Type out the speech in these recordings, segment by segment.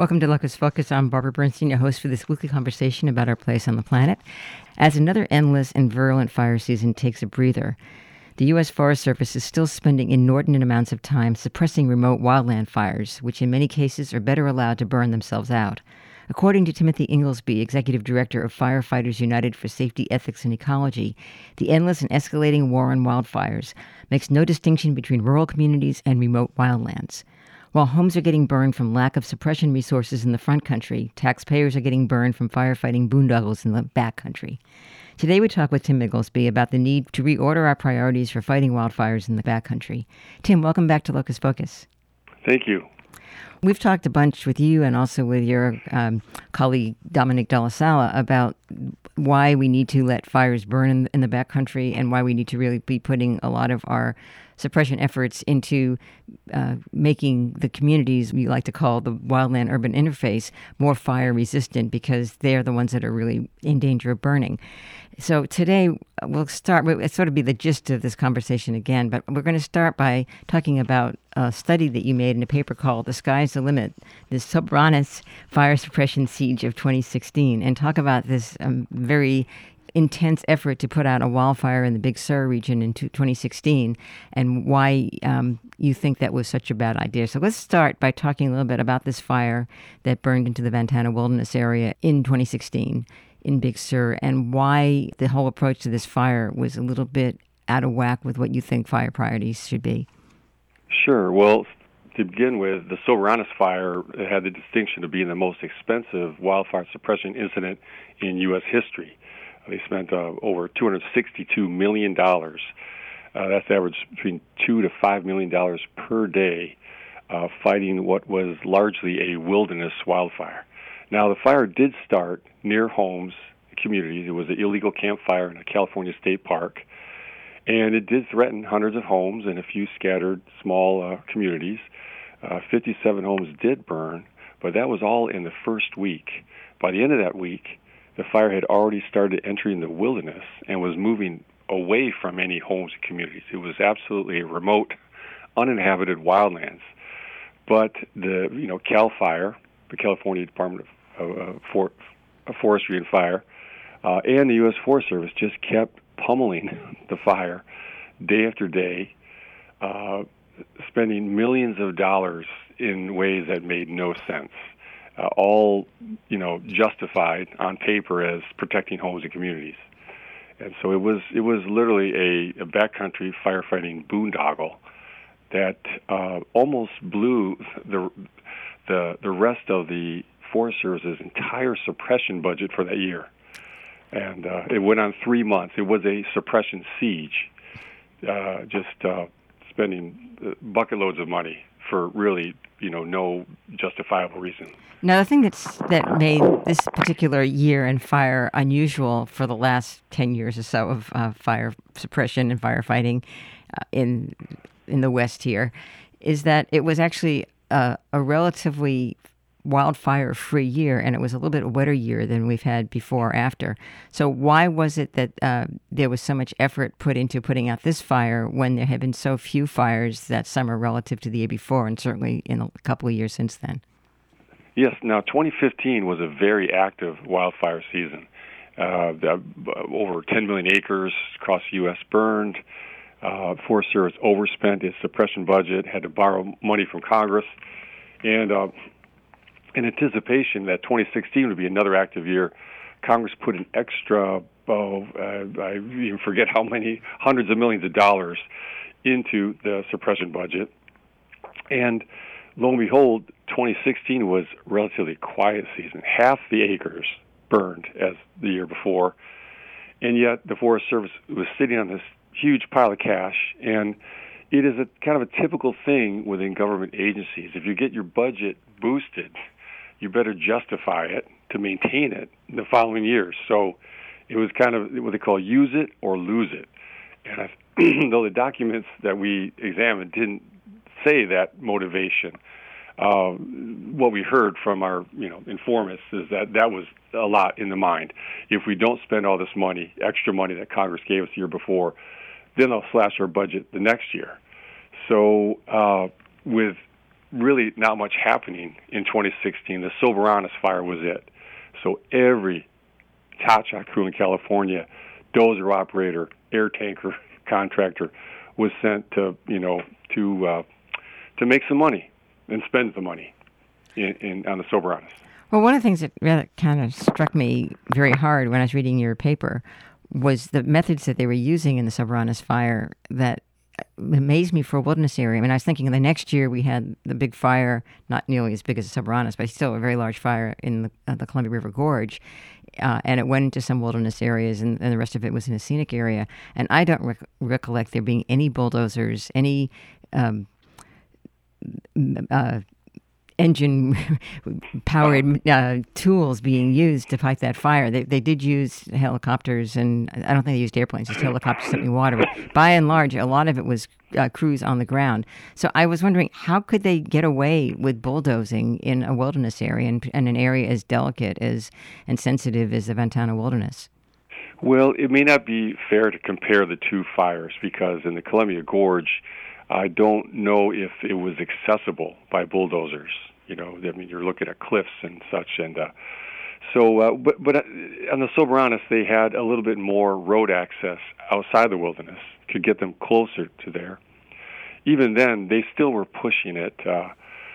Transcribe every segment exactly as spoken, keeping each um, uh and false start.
Welcome to Locus Focus. I'm Barbara Bernstein, your host for this weekly conversation about our place on the planet. As another endless and virulent fire season takes a breather, the U S Forest Service is still spending inordinate amounts of time suppressing remote wildland fires, which in many cases are better allowed to burn themselves out. According to Timothy Inglesby, Executive Director of Firefighters United for Safety, Ethics, and Ecology, the endless and escalating war on wildfires makes no distinction between rural communities and remote wildlands. While homes are getting burned from lack of suppression resources in the front country, taxpayers are getting burned from firefighting boondoggles in the back country. Today we talk with Tim Inglesby about the need to reorder our priorities for fighting wildfires in the back country. Tim, welcome back to Locus Focus. Thank you. We've talked a bunch with you and also with your um, colleague Dominic Della Sala about why we need to let fires burn in, in the backcountry and why we need to really be putting a lot of our suppression efforts into uh, making the communities we like to call the wildland-urban interface more fire resistant, because they're the ones that are really in danger of burning. So today we'll start, it'll sort of be the gist of this conversation again, but we're going to start by talking about a study that you made in a paper called The Sky's the Limit, the Sobranas Fire Suppression Siege of twenty sixteen, and talk about this um, very intense effort to put out a wildfire in the Big Sur region in twenty sixteen, and why um, you think that was such a bad idea. So let's start by talking a little bit about this fire that burned into the Ventana Wilderness area in twenty sixteen in Big Sur, and why the whole approach to this fire was a little bit out of whack with what you think fire priorities should be. Sure. Well, to begin with, the Sobranas fire had the distinction of being the most expensive wildfire suppression incident in U S history. They spent uh, over two hundred sixty-two million dollars. Uh, that's averaged between two to five million dollars per day, uh, fighting what was largely a wilderness wildfire. Now, the fire did start near homes, communities. It was an illegal campfire in a California state park, and it did threaten hundreds of homes and a few scattered small uh, communities. Uh, fifty-seven homes did burn, but that was all in the first week. By the end of that week, the fire had already started entering the wilderness and was moving away from any homes and communities. It was absolutely a remote, uninhabited wildlands. But the, you know, CAL FIRE, the California Department of uh, For- Forestry and Fire, uh, and the U S Forest Service just kept pummeling the fire day after day, uh, spending millions of dollars in ways that made no sense. Uh, all, you know, justified on paper as protecting homes and communities. And so it was it was literally a, a backcountry firefighting boondoggle that uh, almost blew the, the the rest of the Forest Service's entire suppression budget for that year. And uh, it went on three months. It was a suppression siege, uh, just uh, spending bucket loads of money for really, you know, no justifiable reason. Now, the thing that's that made this particular year in fire unusual for the last ten years or so of uh, fire suppression and firefighting uh, in in the West here is that it was actually uh, a relatively wildfire-free year, and it was a little bit wetter year than we've had before or after. So why was it that uh, there was so much effort put into putting out this fire when there had been so few fires that summer relative to the year before, and certainly in a couple of years since then? Yes. Now, twenty fifteen was a very active wildfire season. Uh, the, uh, over ten million acres across the U S burned. Uh, Forest Service overspent its suppression budget, had to borrow money from Congress, and uh, in anticipation that twenty sixteen would be another active year, Congress put an extra, oh, uh, I even forget how many, hundreds of millions of dollars into the suppression budget. And lo and behold, twenty sixteen was a relatively quiet season. Half the acres burned as the year before, and yet the Forest Service was sitting on this huge pile of cash, and it is a kind of a typical thing within government agencies. If you get your budget boosted, you better justify it to maintain it in the following years. So it was kind of what they call use it or lose it. And I, though the documents that we examined didn't say that motivation, uh, what we heard from our you know informants is that that was a lot in the mind. If we don't spend all this money, extra money that Congress gave us the year before, then they'll slash our budget the next year. So uh, with really not much happening in twenty sixteen. The Soberanes fire was it. So every top shot crew in California, dozer operator, air tanker contractor, was sent to you know to uh, to make some money and spend the money in, in on the Soberanes. Well, one of the things that really kind of struck me very hard when I was reading your paper was the methods that they were using in the Soberanes fire that amazed me for a wilderness area. I mean, I was thinking the next year we had the big fire, not nearly as big as the Soberanes, but still a very large fire in the, uh, the Columbia River Gorge. Uh, and it went into some wilderness areas, and, and the rest of it was in a scenic area. And I don't rec- recollect there being any bulldozers, any um, uh, engine-powered uh, tools being used to fight that fire. They they did use helicopters, and I don't think they used airplanes, just helicopters something water. But by and large, a lot of it was uh, crews on the ground. So I was wondering, how could they get away with bulldozing in a wilderness area and, and an area as delicate as and sensitive as the Ventana Wilderness? Well, it may not be fair to compare the two fires because in the Columbia Gorge, I don't know if it was accessible by bulldozers. You know, I mean, you're looking at cliffs and such, and uh, so. Uh, but but on the Soberanes, they had a little bit more road access outside the wilderness, could get them closer to there. Even then, they still were pushing it. Uh,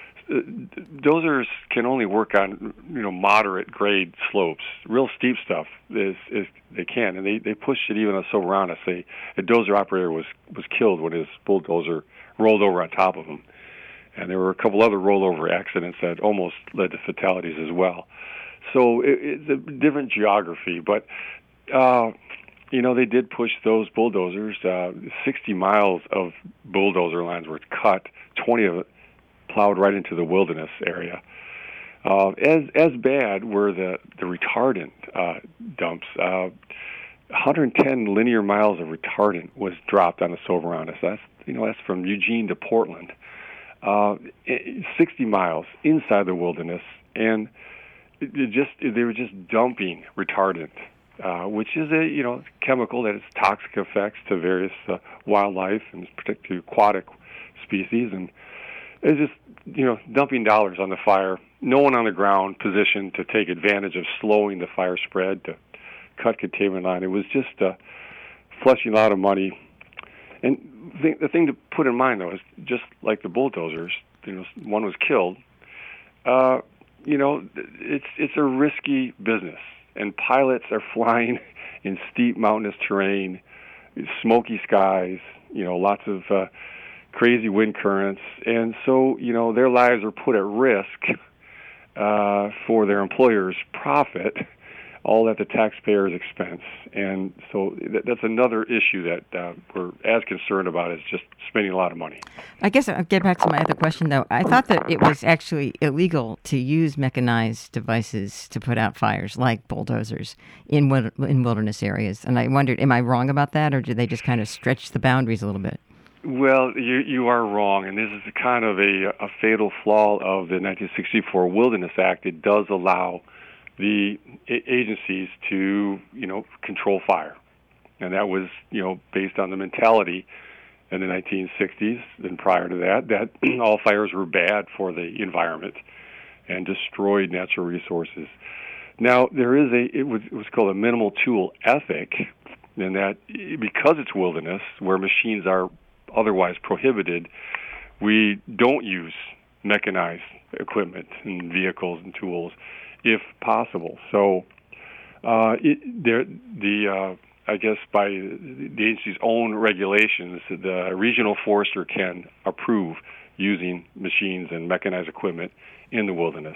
dozers can only work on you know moderate grade slopes. Real steep stuff is, is they can, and they, they pushed it even on Soberanes. They a dozer operator was was killed when his bulldozer rolled over on top of him, and there were a couple other rollover accidents that almost led to fatalities as well. So it, it's a different geography, but uh, you know they did push those bulldozers. Uh, sixty miles of bulldozer lines were cut. Twenty of it plowed right into the wilderness area. Uh, as as bad were the the retardant uh, dumps. Uh, one hundred ten linear miles of retardant was dropped on the Soberanes. That's you know that's from Eugene to Portland. Uh, sixty miles inside the wilderness, and it, it just they were just dumping retardant, uh, which is a you know chemical that has toxic effects to various uh, wildlife and particularly aquatic species, and it's just, you know, dumping dollars on the fire. No one on the ground positioned to take advantage of slowing the fire spread, to cut containment line. It was just uh, flushing a lot of money. And the, the thing to put in mind, though, is just like the bulldozers, you know, one was killed. Uh, you know, it's it's a risky business, and pilots are flying in steep mountainous terrain, smoky skies. You know, lots of uh, crazy wind currents, and so you know their lives are put at risk uh, for their employer's profit, all at the taxpayer's expense. And so th- that's another issue that uh, we're as concerned about is just spending a lot of money. I guess I'll get back to my other question, though. I thought that it was actually illegal to use mechanized devices to put out fires, like bulldozers, in wil- in wilderness areas. And I wondered, am I wrong about that, or did they just kind of stretch the boundaries a little bit? Well, you you are wrong, and this is kind of a, a fatal flaw of the nineteen sixty-four Wilderness Act. It does allow the agencies to, you know, control fire. And that was, you know, based on the mentality in the nineteen sixties and prior to that, that all fires were bad for the environment and destroyed natural resources. Now, there is a, it was, it was called a minimal tool ethic, and that because it's wilderness, where machines are otherwise prohibited, we don't use mechanized equipment and vehicles and tools if possible. So, uh, it, there, the uh, I guess by the agency's own regulations, the regional forester can approve using machines and mechanized equipment in the wilderness.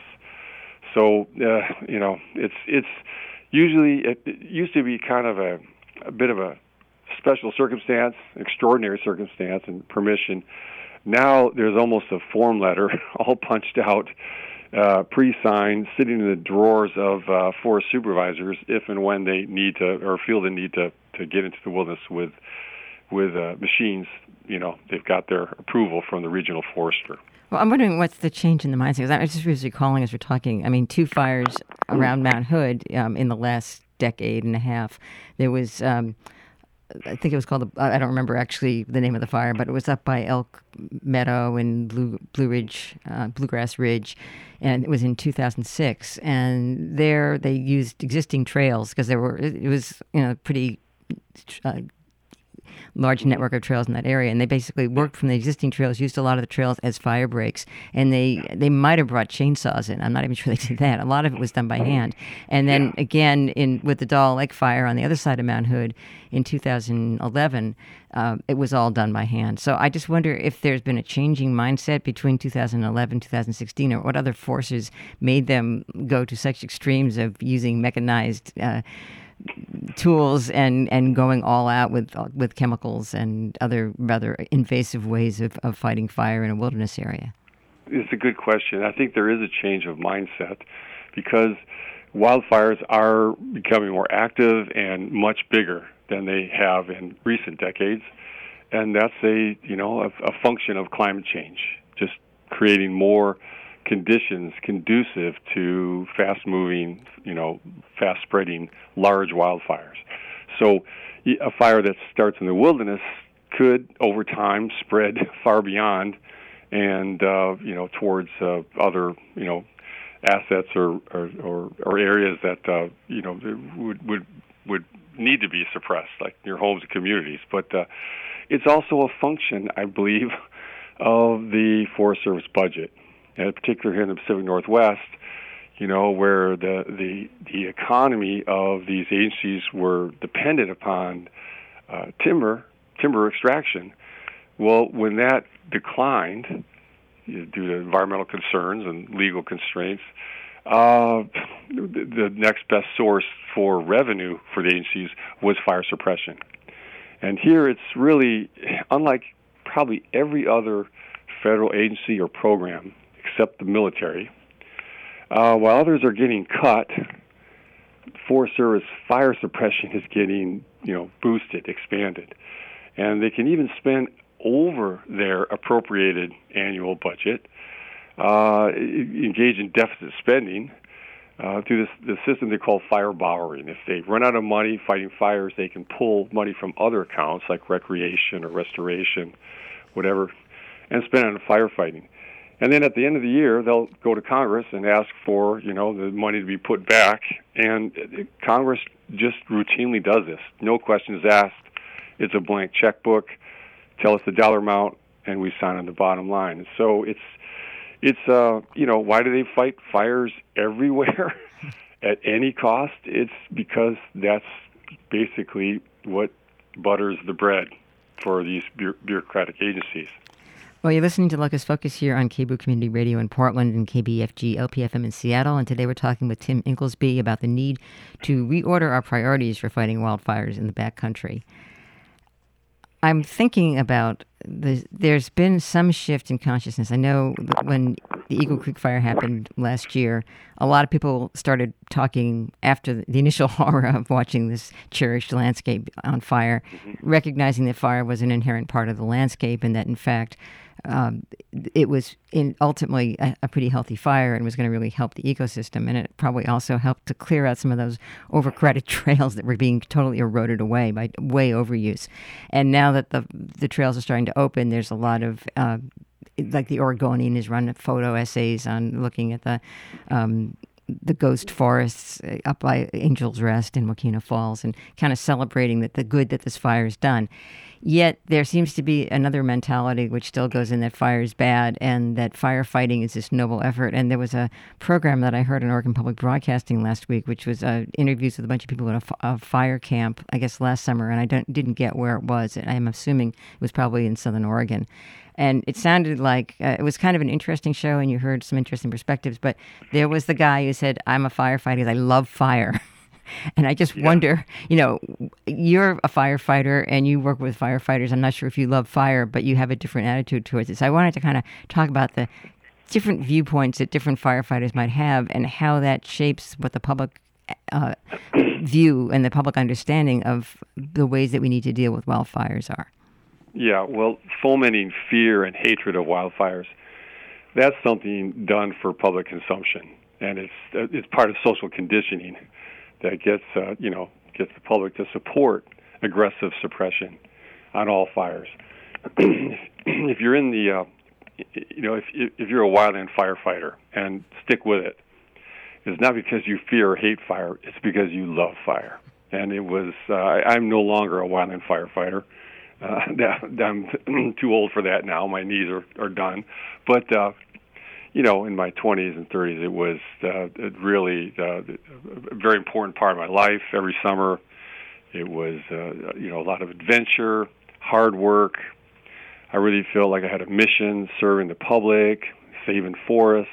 So, uh, you know, it's it's usually it, it used to be kind of a, a bit of a special circumstance, extraordinary circumstance, and permission. Now there's almost a form letter all punched out, uh, pre-signed, sitting in the drawers of uh, forest supervisors if and when they need to or feel the need to, to get into the wilderness with with uh, machines. You know, they've got their approval from the regional forester. Well, I'm wondering what's the change in the mindset. Because I was just was recalling as we're talking, I mean, two fires around Mount Hood um, in the last decade and a half. There was um, I think it was called, I don't remember actually the name of the fire, but it was up by Elk Meadow and Blue, Blue Ridge, uh, Bluegrass Ridge, and it was in two thousand six. And there they used existing trails because there were, it was, you know, pretty uh, large network of trails in that area, and they basically worked from the existing trails, used a lot of the trails as fire breaks, and they they might have brought chainsaws in. I'm not even sure they did that. A lot of it was done by hand. And then yeah. again, in with the Doll Lake fire on the other side of Mount Hood in two thousand eleven, uh, it was all done by hand. So I just wonder if there's been a changing mindset between two thousand eleven, two thousand sixteen, or what other forces made them go to such extremes of using mechanized uh, tools and, and going all out with with chemicals and other rather invasive ways of, of fighting fire in a wilderness area? It's a good question. I think there is a change of mindset because wildfires are becoming more active and much bigger than they have in recent decades, and that's a you know a, a function of climate change, just creating more conditions conducive to fast-moving, you know, fast-spreading large wildfires. So a fire that starts in the wilderness could, over time, spread far beyond and, uh, you know, towards uh, other, you know, assets or, or, or, or areas that, uh, you know, would, would, would need to be suppressed, like your homes and communities. But uh, it's also a function, I believe, of the Forest Service budget. And in particular here in the Pacific Northwest, you know, where the, the the economy of these agencies were dependent upon uh, timber, timber extraction. Well, when that declined, you know, due to environmental concerns and legal constraints, uh, the, the next best source for revenue for the agencies was fire suppression. And here it's really, unlike probably every other federal agency or program, except the military. Uh, while others are getting cut, Forest Service fire suppression is getting, you know, boosted, expanded. And they can even spend over their appropriated annual budget, uh, engage in deficit spending uh, through this the system they call fire borrowing. If they run out of money fighting fires, they can pull money from other accounts like recreation or restoration, whatever, and spend it on firefighting. And then at the end of the year, they'll go to Congress and ask for, you know, the money to be put back. And Congress just routinely does this. No questions asked. It's a blank checkbook. Tell us the dollar amount, and we sign on the bottom line. So it's, it's uh, you know, why do they fight fires everywhere at any cost? It's because that's basically what butters the bread for these bu- bureaucratic agencies. Well, you're listening to Locust Focus here on K B O O Community Radio in Portland and K B F G L P F M in Seattle. And today we're talking with Tim Inglesby about the need to reorder our priorities for fighting wildfires in the backcountry. I'm thinking about the, there's been some shift in consciousness. I know that when the Eagle Creek fire happened last year, a lot of people started talking after the initial horror of watching this cherished landscape on fire, mm-hmm. recognizing that fire was an inherent part of the landscape and that, in fact, um, it was in ultimately a, a pretty healthy fire and was going to really help the ecosystem. And it probably also helped to clear out some of those overcrowded trails that were being totally eroded away by way overuse. And now that the the trails are starting to open, there's a lot of, uh, like the Oregonian has run photo essays on looking at the um, the ghost forests up by Angel's Rest in Wakena Falls and kind of celebrating that the good that this fire has done. Yet there seems to be another mentality which still goes in that fire is bad and that firefighting is this noble effort. And there was a program that I heard on Oregon Public Broadcasting last week, which was uh, interviews with a bunch of people at a, a fire camp, I guess last summer, and I don't, didn't get where it was. I'm assuming it was probably in Southern Oregon. And it sounded like uh, it was kind of an interesting show, and you heard some interesting perspectives. But there was the guy who said, I'm a firefighter. I love fire. And I just yeah. wonder, you know, you're a firefighter and you work with firefighters. I'm not sure if you love fire, but you have a different attitude towards it. So I wanted to kind of talk about the different viewpoints that different firefighters might have and how that shapes what the public uh, view and the public understanding of the ways that we need to deal with wildfires are. Yeah, well, fomenting fear and hatred of wildfires, that's something done for public consumption. And it's it's part of social conditioning that gets, uh, you know, gets the public to support aggressive suppression on all fires. If you're in the, uh, you know, if if you're a wildland firefighter, and stick with it, it's not because you fear or hate fire; it's because you love fire. And it was, uh, I'm no longer a wildland firefighter. Uh, I'm too old for that now. My knees are, are done. But, uh, you know, in my twenties and thirties, it was uh, it really uh, a very important part of my life. Every summer, it was, uh, you know, a lot of adventure, hard work. I really felt like I had a mission, serving the public, saving forests.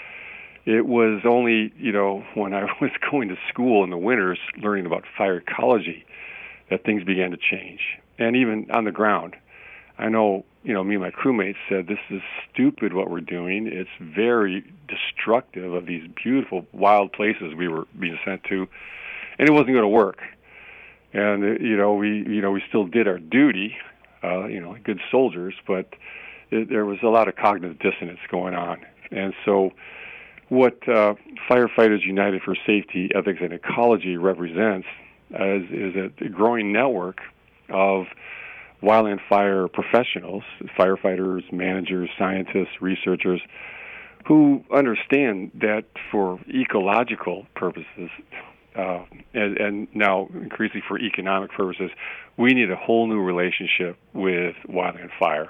It was only, you know, when I was going to school in the winters, learning about fire ecology, that things began to change. And even on the ground, I know, you know, me and my crewmates said, this is stupid what we're doing. It's very destructive of these beautiful wild places we were being sent to, and it wasn't going to work. And, uh, you know, we, you know, we still did our duty, uh, you know, good soldiers, but it, there was a lot of cognitive dissonance going on. And so what uh, Firefighters United for Safety, Ethics, and Ecology represents as, is a growing network of wildland fire professionals, firefighters, managers, scientists, researchers, who understand that for ecological purposes, uh, and, and now increasingly for economic purposes, we need a whole new relationship with wildland fire.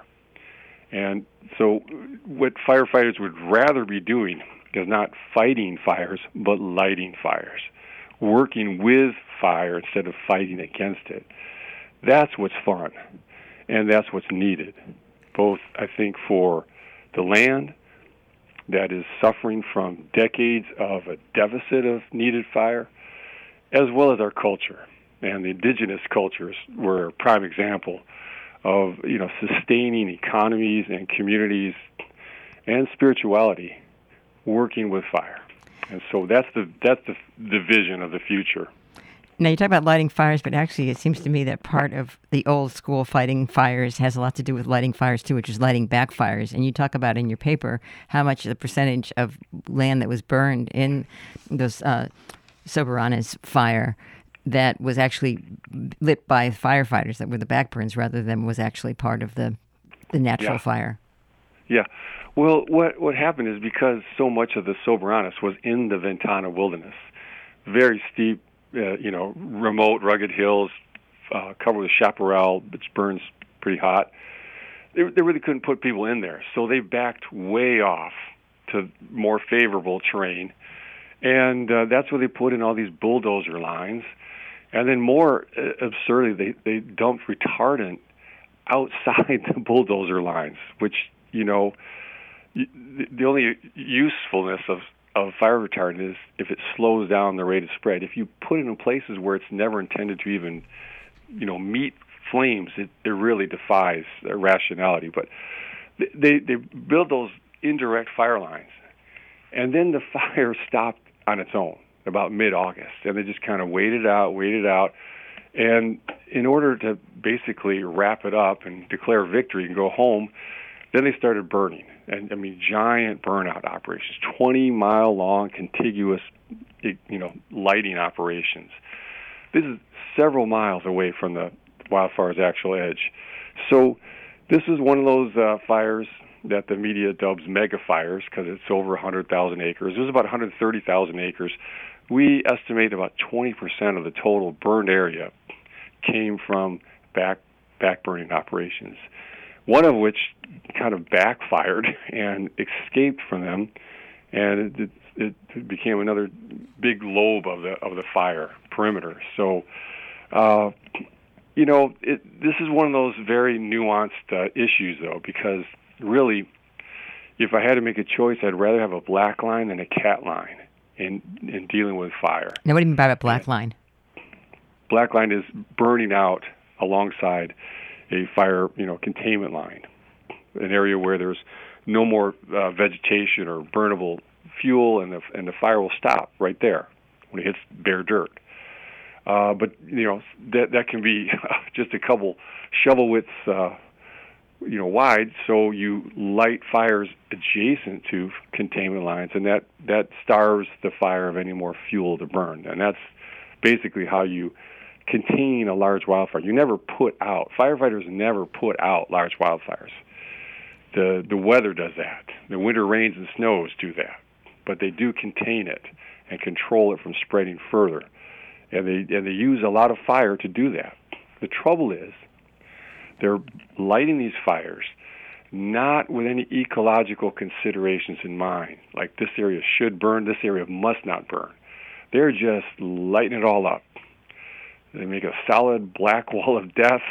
And so what firefighters would rather be doing is not fighting fires, but lighting fires, working with fire instead of fighting against it. That's what's fun, and that's what's needed, both, I think, for the land that is suffering from decades of a deficit of needed fire, as well as our culture. And the indigenous cultures were a prime example of, you know, sustaining economies and communities and spirituality working with fire. And so that's the that's the, the vision of the future. Now, you talk about lighting fires, but actually it seems to me that part of the old school fighting fires has a lot to do with lighting fires, too, which is lighting back fires. And you talk about in your paper how much the percentage of land that was burned in those uh, Soberanes fire that was actually lit by firefighters that were the backburns rather than was actually part of the, the natural yeah. fire. Yeah. Well, what what happened is because so much of the Soberanes was in the Ventana wilderness, very steep, uh, you know, remote, rugged hills, uh, covered with chaparral, which burns pretty hot. They, they really couldn't put people in there, so they backed way off to more favorable terrain, and uh, that's where they put in all these bulldozer lines. And then more uh, absurdly, they, they dumped retardant outside the bulldozer lines, which, you know, the only usefulness of, of fire retardant is if it slows down the rate of spread. If you put it in places where it's never intended to even, you know, meet flames, it, it really defies rationality. But they, they build those indirect fire lines, and then the fire stopped on its own about mid-August, and they just kind of waited out, waited out, and in order to basically wrap it up and declare victory and go home, then they started burning. And I mean, giant burnout operations, twenty-mile-long contiguous, you know, lighting operations. This is several miles away from the wildfire's actual edge. So this is one of those uh, fires that the media dubs mega fires because it's over one hundred thousand acres. It was about one hundred thirty thousand acres. We estimate about twenty percent of the total burned area came from back back burning operations, one of which kind of backfired and escaped from them, and it, it, it became another big lobe of the of the fire perimeter. So, uh, you know, it, this is one of those very nuanced uh, issues, though, because really, if I had to make a choice, I'd rather have a black line than a cat line in in dealing with fire. Now, what do you mean by a black line? Black line is burning out alongside a fire, you know, containment line, an area where there's no more uh, vegetation or burnable fuel, and the and the fire will stop right there when it hits bare dirt. Uh, but you know that that can be just a couple shovel widths, uh, you know, wide. So you light fires adjacent to containment lines, and that that starves the fire of any more fuel to burn. And that's basically how you contain a large wildfire. You never put out. Firefighters never put out large wildfires. The the weather does that. The winter rains and snows do that. But they do contain it and control it from spreading further. And they and they use a lot of fire to do that. The trouble is they're lighting these fires not with any ecological considerations in mind, like this area should burn, this area must not burn. They're just lighting it all up. They make a solid black wall of death,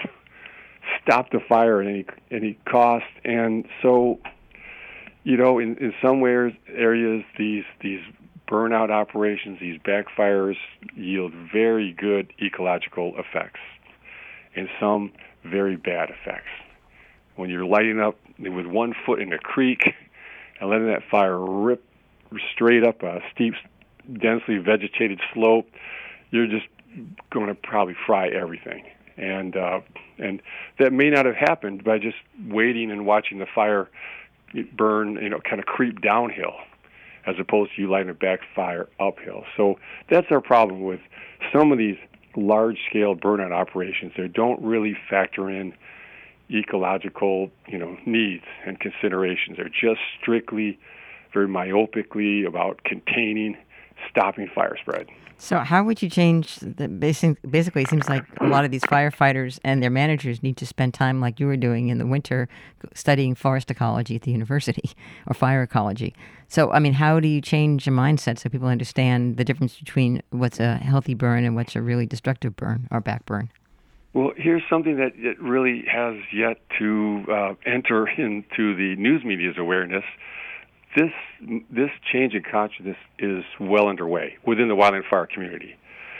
stop the fire at any any cost, and so, you know, in, in some ways, areas, these these burnout operations, these backfires yield very good ecological effects, and some very bad effects. When you're lighting up with one foot in a creek and letting that fire rip straight up a steep, densely vegetated slope, you're just going to probably fry everything. And uh, and that may not have happened by just waiting and watching the fire burn, you know, kind of creep downhill, as opposed to you lighting a backfire uphill. So that's our problem with some of these large-scale burnout operations. They don't really factor in ecological, you know, needs and considerations. They're just strictly, very myopically about containing, stopping fire spread. So how would you change the basic, basically it seems like a lot of these firefighters and their managers need to spend time like you were doing in the winter studying forest ecology at the university or fire ecology. So, I mean, how do you change your mindset so people understand the difference between what's a healthy burn and what's a really destructive burn or back burn? Well, here's something that it really has yet to uh, enter into the news media's awareness. This this change in consciousness is well underway within the wildland fire community.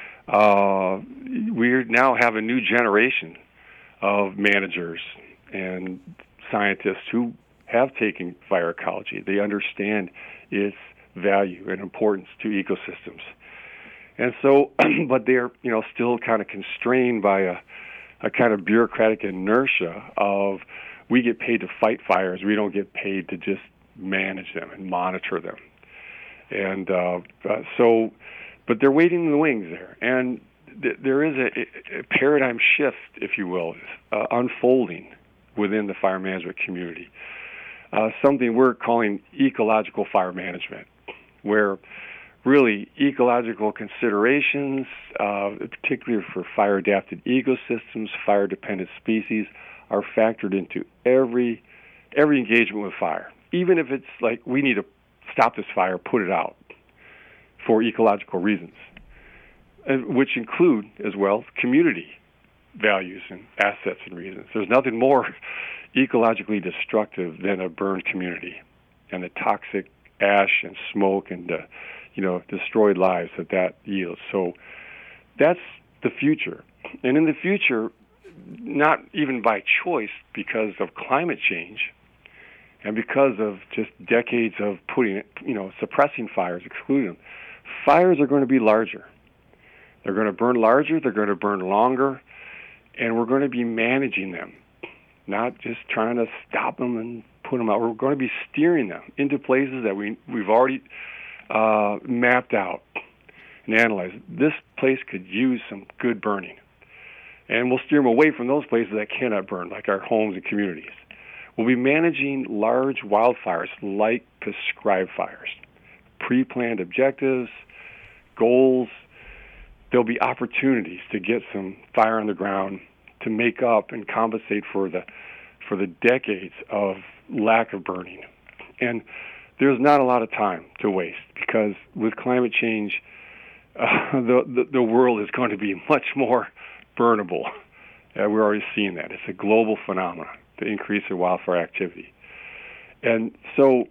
Uh, we now have a new generation of managers and scientists who have taken fire ecology. They understand its value and importance to ecosystems. And so, but they're, you know, still kind of constrained by a, a kind of bureaucratic inertia of we get paid to fight fires, we don't get paid to just manage them and monitor them. And uh, uh, so, but they're waiting in the wings there. And th- there is a, a paradigm shift, if you will, uh, unfolding within the fire management community. Uh, something we're calling ecological fire management, where really ecological considerations, uh, particularly for fire-adapted ecosystems, fire-dependent species, are factored into every every engagement with fire. Even if it's like, we need to stop this fire, put it out for ecological reasons, and which include, as well, community values and assets and reasons. There's nothing more ecologically destructive than a burned community and the toxic ash and smoke and, uh, you know, destroyed lives that that yields. So that's the future. And in the future, not even by choice, because of climate change, and because of just decades of putting, you know, suppressing fires, excluding them, fires are going to be larger. They're going to burn larger, they're going to burn longer, and we're going to be managing them, not just trying to stop them and put them out. We're going to be steering them into places that we, we've already uh, mapped out and analyzed. This place could use some good burning. And we'll steer them away from those places that cannot burn, like our homes and communities. We'll be managing large wildfires like prescribed fires, pre-planned objectives, goals. There'll be opportunities to get some fire on the ground to make up and compensate for the for the decades of lack of burning. And there's not a lot of time to waste, because with climate change, uh, the, the the world is going to be much more burnable. Uh, we're already seeing that. It's a global phenomenon, the increase in wildfire activity. And so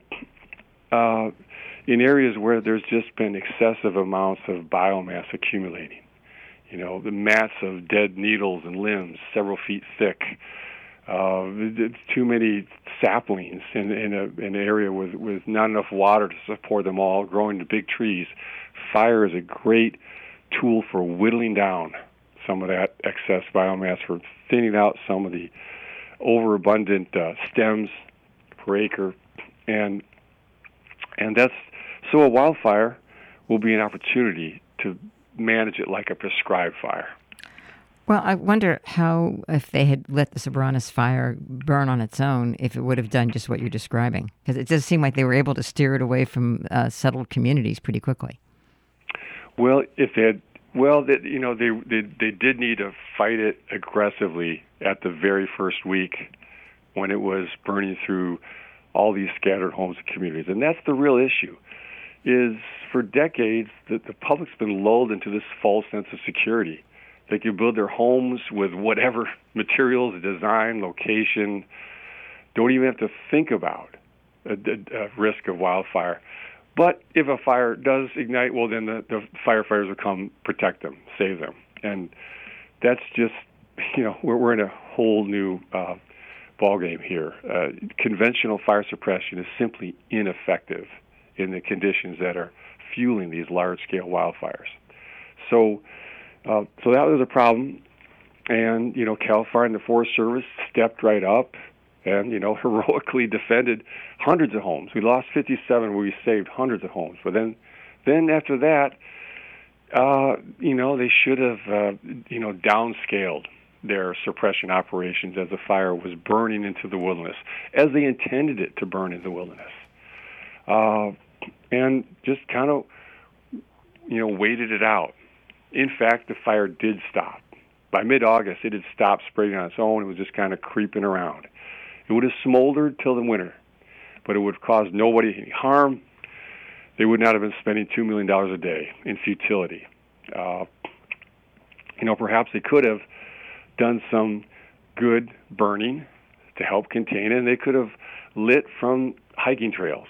uh, in areas where there's just been excessive amounts of biomass accumulating, you know, the mats of dead needles and limbs several feet thick, uh, too many saplings in, in, a, in an area with, with not enough water to support them all, growing to big trees. Fire is a great tool for whittling down some of that excess biomass, for thinning out some of the overabundant uh, stems per acre, and and that's so a wildfire will be an opportunity to manage it like a prescribed fire. Well, I wonder how, if they had let the Soberanes fire burn on its own, if it would have done just what you're describing. Because it does seem like they were able to steer it away from uh, settled communities pretty quickly. Well, if they had, well, they, you know, they, they they did need to fight it aggressively at the very first week when it was burning through all these scattered homes and communities. And that's the real issue, is for decades, the, the public's been lulled into this false sense of security. They can build their homes with whatever materials, design, location, don't even have to think about a, a, a risk of wildfire. But if a fire does ignite, well, then the, the firefighters will come protect them, save them. And that's just, you know, we're, we're in a whole new uh, ballgame here. Uh, conventional fire suppression is simply ineffective in the conditions that are fueling these large-scale wildfires. So, uh, so that was a problem, and you know, CAL FIRE and the Forest Service stepped right up, and you know, heroically defended hundreds of homes. We lost fifty-seven, where we saved hundreds of homes. But then, then after that, uh, you know, they should have, uh, you know, downscaled their suppression operations as the fire was burning into the wilderness, as they intended it to burn in the wilderness. Uh, and just kind of, you know, waited it out. In fact, the fire did stop. By mid-August, it had stopped spreading on its own. It was just kind of creeping around. It would have smoldered till the winter, but it would have caused nobody any harm. They would not have been spending two million dollars a day in futility. Uh, you know, perhaps they could have done some good burning to help contain it, and they could have lit from hiking trails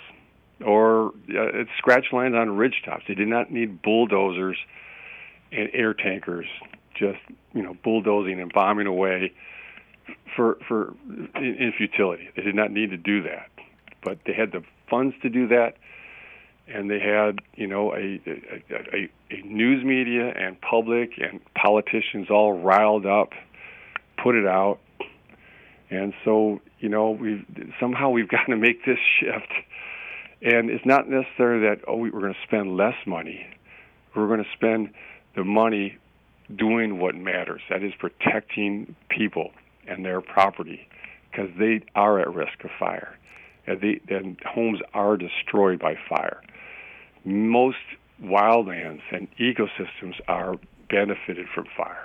or uh, scratch lines on ridge tops. They did not need bulldozers and air tankers just, you know, bulldozing and bombing away for for in, in futility. They did not need to do that, but they had the funds to do that, and they had, you know, a a, a, a news media and public and politicians all riled up, put it out, and so, you know, we somehow we've got to make this shift. And it's not necessarily that, oh, we're going to spend less money. We're going to spend the money doing what matters. That is protecting people and their property, because they are at risk of fire. And, they, and homes are destroyed by fire. Most wildlands and ecosystems are benefited from fire.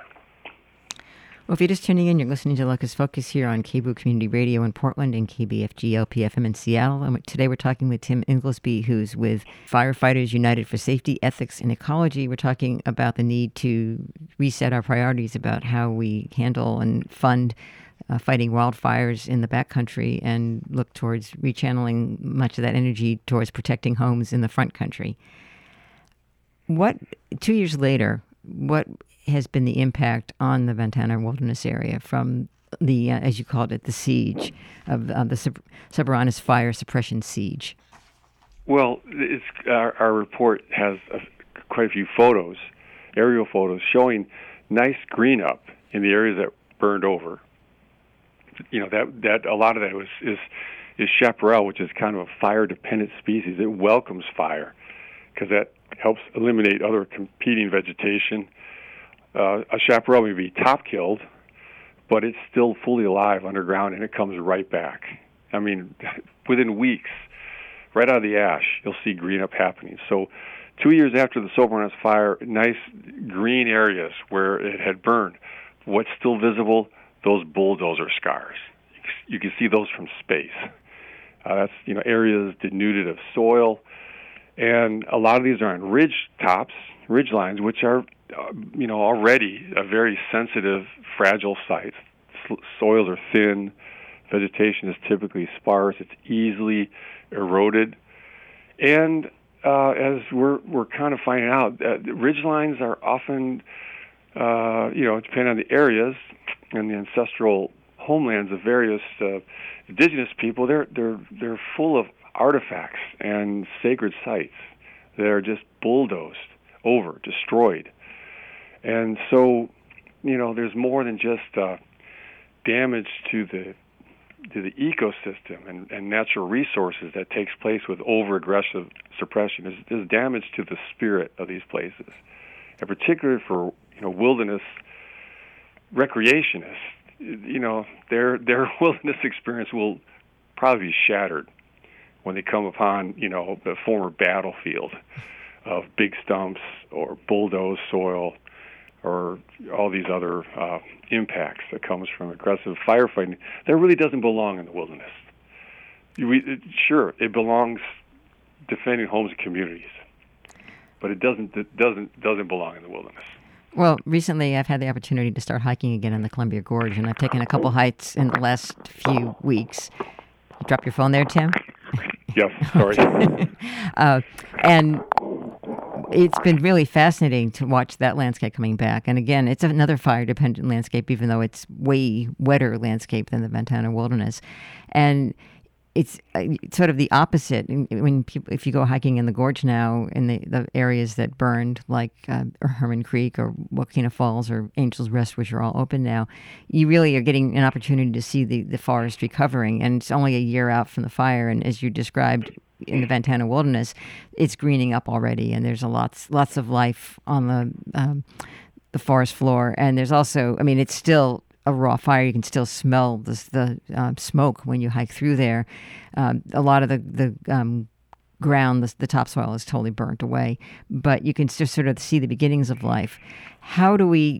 Well, if you're just tuning in, you're listening to Locust Focus here on K B O O Community Radio in Portland and K B F G L P F M in Seattle. And today we're talking with Tim Inglesby, who's with Firefighters United for Safety, Ethics, and Ecology. We're talking about the need to reset our priorities about how we handle and fund uh, fighting wildfires in the backcountry and look towards rechanneling much of that energy towards protecting homes in the front country. What, two years later, what has been the impact on the Ventana Wilderness area from the, uh, as you called it, the siege of, of the Sub- Soberanes fire suppression siege? Well, it's, our, our report has a, quite a few photos, aerial photos, showing nice green up in the areas that burned over. You know, that that a lot of that was is is chaparral, which is kind of a fire-dependent species. It welcomes fire because that helps eliminate other competing vegetation. Uh, a chaparral may be top-killed, but it's still fully alive underground, and it comes right back. I mean, within weeks, right out of the ash, you'll see green up happening. So two years after the Soberanes fire, nice green areas where it had burned. What's still visible? Those bulldozer scars. You can see those from space. Uh, that's, you know, areas denuded of soil, and a lot of these are on ridge tops, ridge lines, which are Uh, you know, already a very sensitive, fragile site. S- soils are thin, vegetation is typically sparse, it's easily eroded, and uh, as we're we're kind of finding out, uh, ridge lines are often, uh, you know, depending on the areas and the ancestral homelands of various uh, indigenous people, they're they're they're full of artifacts and sacred sites that are just bulldozed over, destroyed. And so, you know, there's more than just uh, damage to the to the ecosystem and, and natural resources that takes place with over-aggressive suppression. There's, there's damage to the spirit of these places, and particularly for, you know, wilderness recreationists, you know, their their wilderness experience will probably be shattered when they come upon, you know, the former battlefield of big stumps or bulldozed soil or all these other uh, impacts that comes from aggressive firefighting. That really doesn't belong in the wilderness. We, it, sure, it belongs defending homes and communities, but it doesn't it doesn't doesn't belong in the wilderness. Well, recently I've had the opportunity to start hiking again in the Columbia Gorge, and I've taken a couple hikes in the last few weeks. You drop your phone there, Tim? Yes, sorry. uh, and it's been really fascinating to watch that landscape coming back. And again, it's another fire-dependent landscape, even though it's way wetter landscape than the Ventana Wilderness. And it's uh, sort of the opposite. When people, if you go hiking in the gorge now, in the, the areas that burned, like uh, Herman Creek or Wakena Falls or Angels Rest, which are all open now, you really are getting an opportunity to see the, the forest recovering. And it's only a year out from the fire. And as you described in the Ventana Wilderness, it's greening up already, and there's a lots lots of life on the um, the forest floor. And there's also, I mean, it's still a raw fire. You can still smell this, the uh, smoke when you hike through there. Um, a lot of the the um, ground, the, the topsoil is totally burnt away, but you can just sort of see the beginnings of life. How do we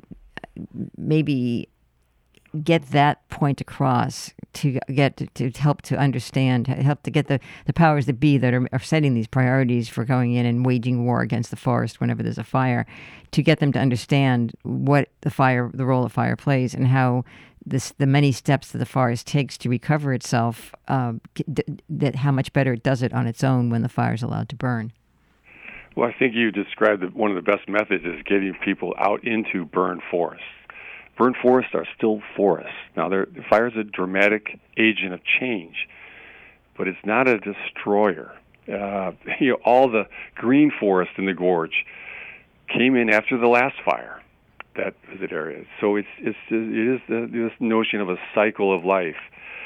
maybe get that point across to get to, to help to understand, help to get the, the powers that be that are, are setting these priorities for going in and waging war against the forest whenever there's a fire, to get them to understand what the fire, the role of fire plays, and how this, the many steps that the forest takes to recover itself, uh, that how much better it does it on its own when the fire is allowed to burn. Well, I think you described that one of the best methods is getting people out into burned forests. Burned forests are still forests. Now, fire is a dramatic agent of change, but it's not a destroyer. Uh, you know, all the green forest in the gorge came in after the last fire, that visit area. So it's it's it is the, this notion of a cycle of life,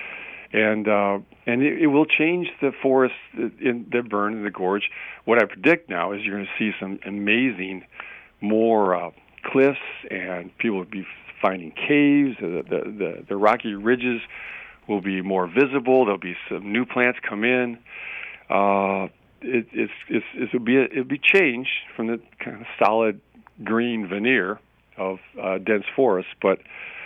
and uh, and it, it will change the forests in, that burn in the gorge. What I predict now is you're going to see some amazing more uh, cliffs, and people will be finding caves. The, the, the, the rocky ridges will be more visible. There'll be some new plants come in. Uh, it, it's, it's, it'll be a, it'll be changed from the kind of solid green veneer of uh, dense forests, but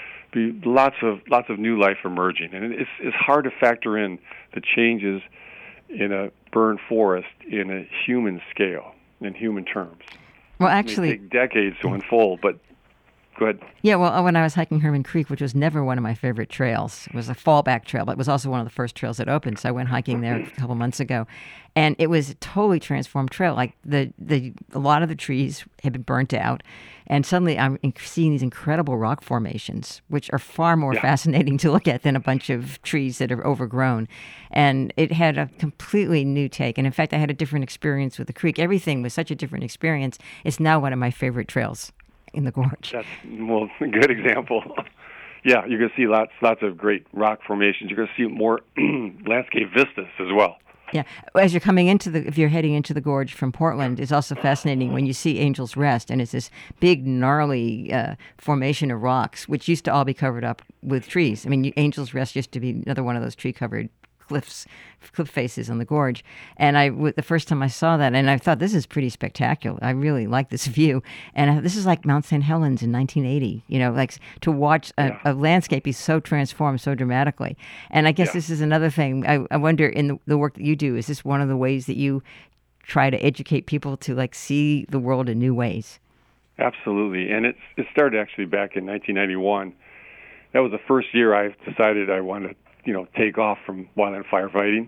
be lots of lots of new life emerging. And it's it's hard to factor in the changes in a burned forest in a human scale, in human terms. Well, actually, it may take decades to unfold, but go ahead. Yeah, well, when I was hiking Herman Creek, which was never one of my favorite trails, it was a fallback trail, but it was also one of the first trails that opened. So I went hiking there a couple months ago, and it was a totally transformed trail. Like the the a lot of the trees had been burnt out, and suddenly I'm seeing these incredible rock formations, which are far more yeah. fascinating to look at than a bunch of trees that are overgrown. And it had a completely new take. And in fact, I had a different experience with the creek. Everything was such a different experience. It's now one of my favorite trails in the gorge. That's, well, a good example. Yeah, you're going to see lots lots of great rock formations. You're going to see more landscape vistas as well. Yeah, as you're coming into the, if you're heading into the gorge from Portland, it's also fascinating when you see Angel's Rest, and it's this big, gnarly uh, formation of rocks, which used to all be covered up with trees. I mean, you, Angel's Rest used to be another one of those tree-covered cliffs, cliff faces on the gorge. And I, the first time I saw that, and I thought, this is pretty spectacular. I really like this view. And I, this is like Mount Saint Helens in nineteen eighty, you know, like to watch a, yeah. a landscape be so transformed so dramatically. And I guess yeah. this is another thing. I, I wonder, in the, the work that you do, is this one of the ways that you try to educate people to like see the world in new ways? Absolutely. And it's, it started actually back in nineteen ninety-one. That was the first year I decided I wanted to, you know, take off from wildland firefighting.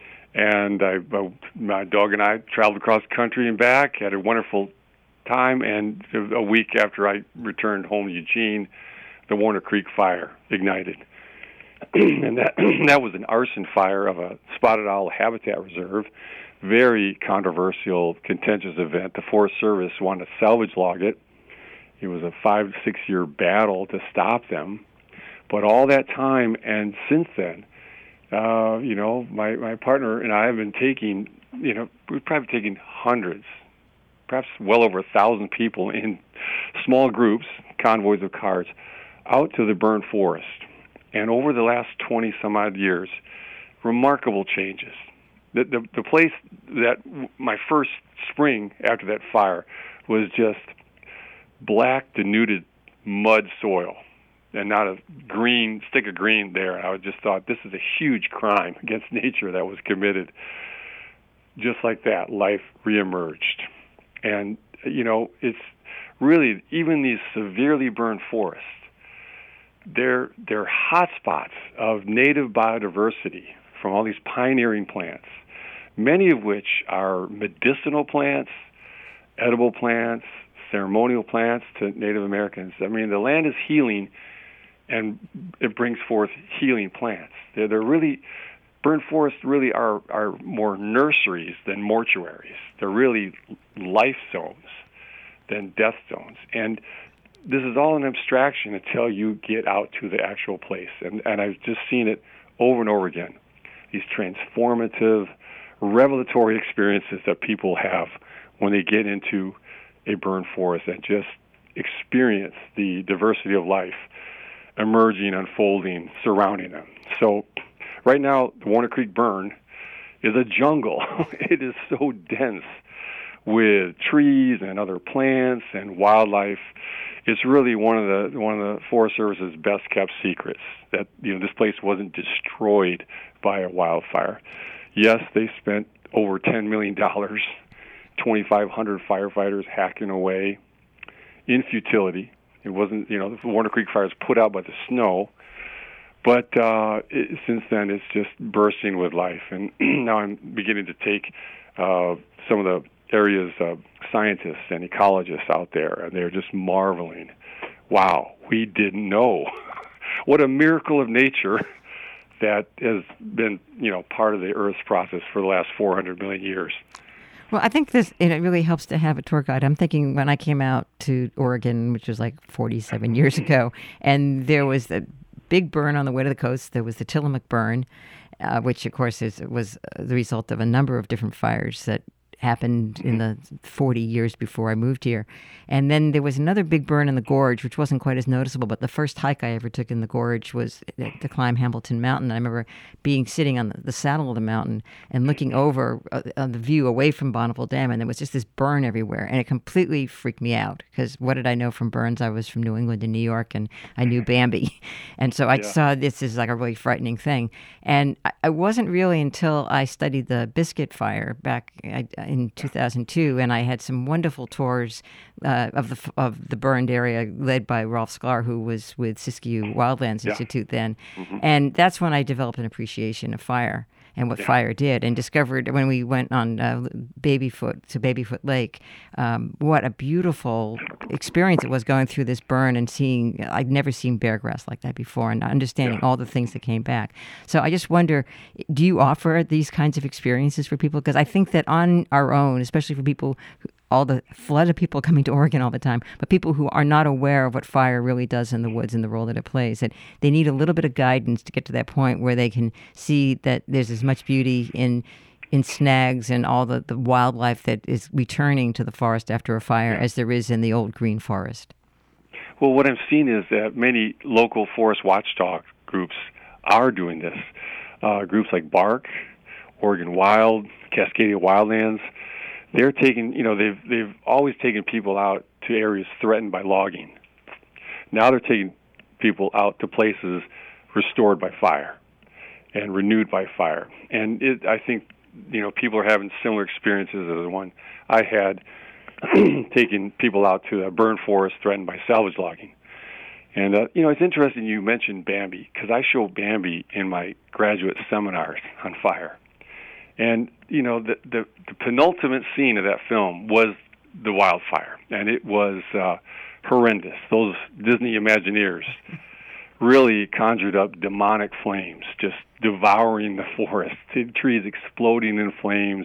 And I, my dog and I traveled across the country and back, had a wonderful time. And a week after I returned home to Eugene, the Warner Creek fire ignited. And that that was an arson fire of a spotted owl habitat reserve. Very controversial, contentious event. The Forest Service wanted to salvage log it. It was a five, six-year battle to stop them. But all that time and since then, uh, you know, my, my partner and I have been taking, you know, we've probably taken hundreds, perhaps well over a thousand people in small groups, convoys of cars, out to the burned forest. And over the last twenty some odd years, remarkable changes. The, the, the place that my first spring after that fire was just black, denuded mud soil and not a green stick of green there. And I just thought, this is a huge crime against nature that was committed. Just like that, life reemerged. And, you know, it's really, even these severely burned forests, they're, they're hotspots of native biodiversity from all these pioneering plants, many of which are medicinal plants, edible plants, ceremonial plants to Native Americans. I mean, the land is healing, and it brings forth healing plants. They're, they're really, burned forests really are, are more nurseries than mortuaries. They're really life zones than death zones. And this is all an abstraction until you get out to the actual place. And, and I've just seen it over and over again, these transformative, revelatory experiences that people have when they get into a burned forest and just experience the diversity of life emerging, unfolding, surrounding them. So right now, the Warner Creek Burn is a jungle. It is so dense with trees and other plants and wildlife. It's really one of the one of the Forest Service's best kept secrets that, you know, this place wasn't destroyed by a wildfire. Yes, they spent over ten million dollars, twenty-five hundred firefighters hacking away in futility. It wasn't, you know, the Warner Creek fire was put out by the snow, but uh, it, since then it's just bursting with life. And now I'm beginning to take uh, some of the area's uh, scientists and ecologists out there, and they're just marveling. Wow, we didn't know. What a miracle of nature that has been, you know, part of the Earth's process for the last four hundred million years. Well, I think this, it really helps to have a tour guide. I'm thinking when I came out to Oregon, which was like forty-seven years ago, and there was the big burn on the way to the coast. There was the Tillamook burn, uh, which, of course, is was the result of a number of different fires that happened in the forty years before I moved here. And then there was another big burn in the gorge, which wasn't quite as noticeable, but the first hike I ever took in the gorge was to climb Hamilton Mountain. I remember being sitting on the, the saddle of the mountain and looking over uh, on the view away from Bonneville Dam, and there was just this burn everywhere, and it completely freaked me out, because what did I know from burns? I was from New England and New York, and I knew Bambi. And so I yeah. saw this as like a really frightening thing. And I, I wasn't really until I studied the Biscuit Fire back I, in two thousand two, and I had some wonderful tours uh, of the of the burned area led by Rolf Sklar, who was with Siskiyou Wildlands yeah. Institute then. Mm-hmm. And that's when I developed an appreciation of fire and what yeah. fire did, and discovered when we went on uh, Babyfoot to Babyfoot Lake, um, what a beautiful experience it was going through this burn and seeing, I'd never seen bear grass like that before, and understanding yeah. all the things that came back. So I just wonder, do you offer these kinds of experiences for people? Because I think that on our own, especially for people who, all the flood of people coming to Oregon all the time, but people who are not aware of what fire really does in the woods and the role that it plays, that they need a little bit of guidance to get to that point where they can see that there's as much beauty in in snags and all the, the wildlife that is returning to the forest after a fire as there is in the old green forest. Well, what I've seen is that many local forest watchdog groups are doing this. Uh, groups like Bark, Oregon Wild, Cascadia Wildlands, they're taking, you know, they've they've always taken people out to areas threatened by logging. Now they're taking people out to places restored by fire and renewed by fire. And it, I think, you know, people are having similar experiences as the one I had, taking people out to a burned forest threatened by salvage logging. And, uh, you know, it's interesting you mentioned Bambi, because I show Bambi in my graduate seminars on fire. And, you know, the, the, the penultimate scene of that film was the wildfire, and it was uh, horrendous. Those Disney Imagineers really conjured up demonic flames, just devouring the forest, trees exploding in flames.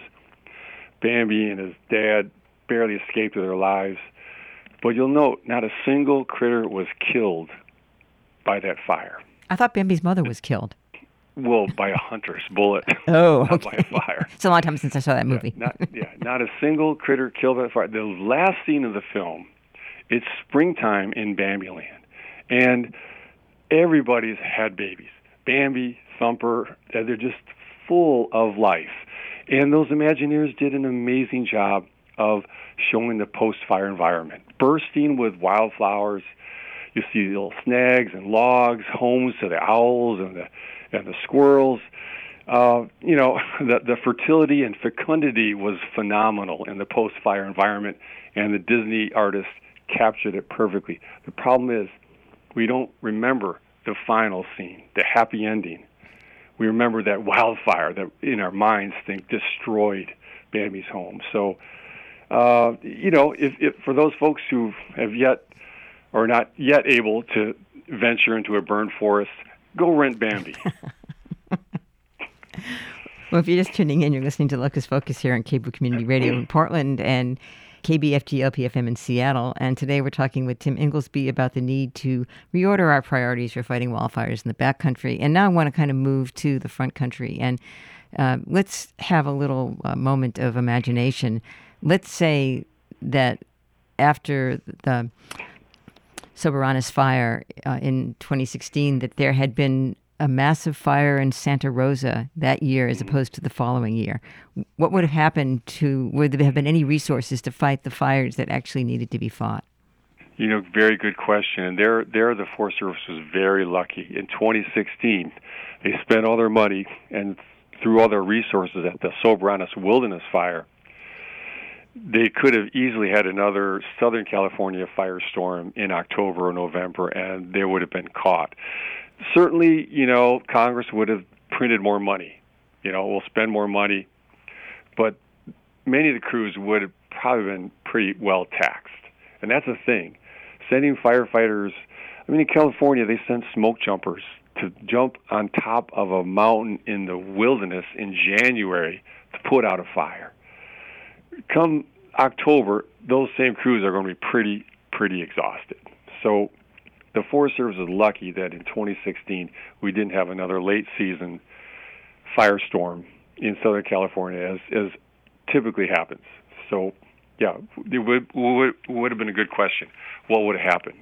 Bambi and his dad barely escaped with their lives. But you'll note, not a single critter was killed by that fire. I thought Bambi's mother was killed. Well, by a hunter's bullet. Oh, not okay. by a fire. It's a long time since I saw that movie. Yeah, not, yeah, not a single critter killed by fire. The last scene of the film, it's springtime in Bambi Land, And everybody's had babies. Bambi, Thumper, they're just full of life. And those Imagineers did an amazing job of showing the post-fire environment, bursting with wildflowers. You see little snags and logs, homes to the owls and the and the squirrels. Uh, you know, the, the fertility and fecundity was phenomenal in the post-fire environment, and the Disney artists captured it perfectly. The problem is we don't remember the final scene, the happy ending. We remember that wildfire that in our minds think destroyed Bambi's home. So, uh, you know, if, if for those folks who have yet or not yet able to venture into a burned forest, go rent Bambi. Well, if you're just tuning in, you're listening to Locus Focus here on Cable Community Radio in Portland and K B F G L P F M in Seattle. And today we're talking with Tim Inglesby about the need to reorder our priorities for fighting wildfires in the backcountry. And now I want to kind of move to the front country. And uh, let's have a little uh, moment of imagination. Let's say that after the Soberanes fire uh, in twenty sixteen, that there had been a massive fire in Santa Rosa that year as opposed to the following year. What would have happened to, would there have been any resources to fight the fires that actually needed to be fought? You know, very good question. And there, there the Forest Service was very lucky. In twenty sixteen, they spent all their money and threw all their resources at the Soberanes Wilderness Fire. They could have easily had another Southern California firestorm in October or November, and they would have been caught. Certainly, you know, Congress would have printed more money. You know, we'll spend more money, but many of the crews would have probably been pretty well taxed. And that's the thing. Sending firefighters, I mean, in California, they sent smoke jumpers to jump on top of a mountain in the wilderness in January to put out a fire. Come October, those same crews are going to be pretty, pretty exhausted. So the Forest Service is lucky that in twenty sixteen we didn't have another late season firestorm in Southern California, as as typically happens. So, yeah, it would would, would have been a good question. What would have happened?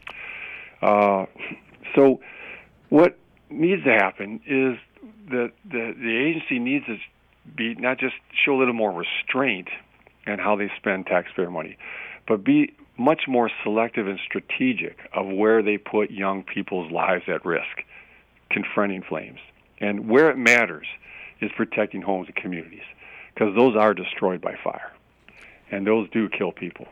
Uh, so, what needs to happen is that the the agency needs to be not just show a little more restraint in how they spend taxpayer money, but be much more selective and strategic of where they put young people's lives at risk, confronting flames. And where it matters is protecting homes and communities, because those are destroyed by fire, and those do kill people.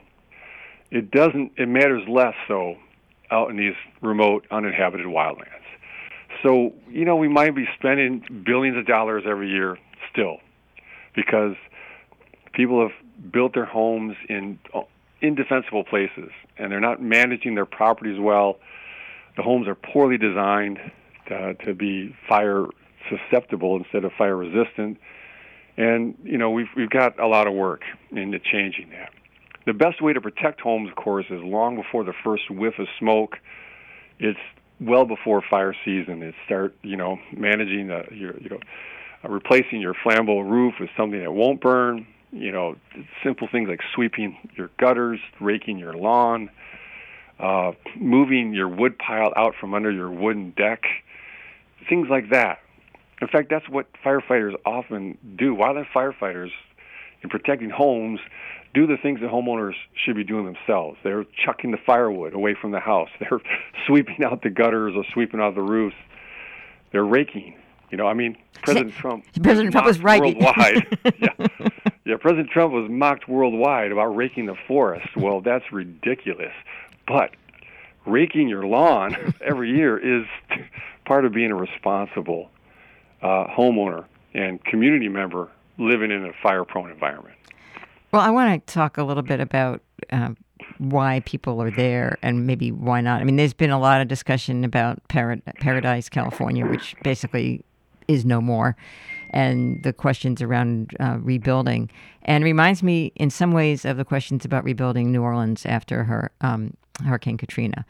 It doesn't. It matters less, though, out in these remote, uninhabited wildlands. So, you know, we might be spending billions of dollars every year still, because people have built their homes in indefensible places, and they're not managing their properties well. The homes are poorly designed to, to be fire susceptible instead of fire resistant. And, you know, we've we've got a lot of work into changing that. The best way to protect homes, of course, is long before the first whiff of smoke. It's well before fire season. It's start, you know, managing the, your, you know, uh, replacing your flammable roof with something that won't burn. You know, simple things like sweeping your gutters, raking your lawn, uh, moving your wood pile out from under your wooden deck, things like that. In fact, that's what firefighters often do. Wildland firefighters, in protecting homes, do the things that homeowners should be doing themselves. They're chucking the firewood away from the house. They're sweeping out the gutters or sweeping out the roofs. They're raking. You know, I mean, President Trump President Trump was right worldwide. yeah. yeah, President Trump was mocked worldwide about raking the forest. Well, that's ridiculous. But raking your lawn every year is part of being a responsible uh, homeowner and community member living in a fire-prone environment. Well, I want to talk a little bit about uh, why people are there and maybe why not. I mean, there's been a lot of discussion about Parad- Paradise, California, which basically is no more, and the questions around uh, rebuilding. And reminds me in some ways of the questions about rebuilding New Orleans after her um, Hurricane Katrina.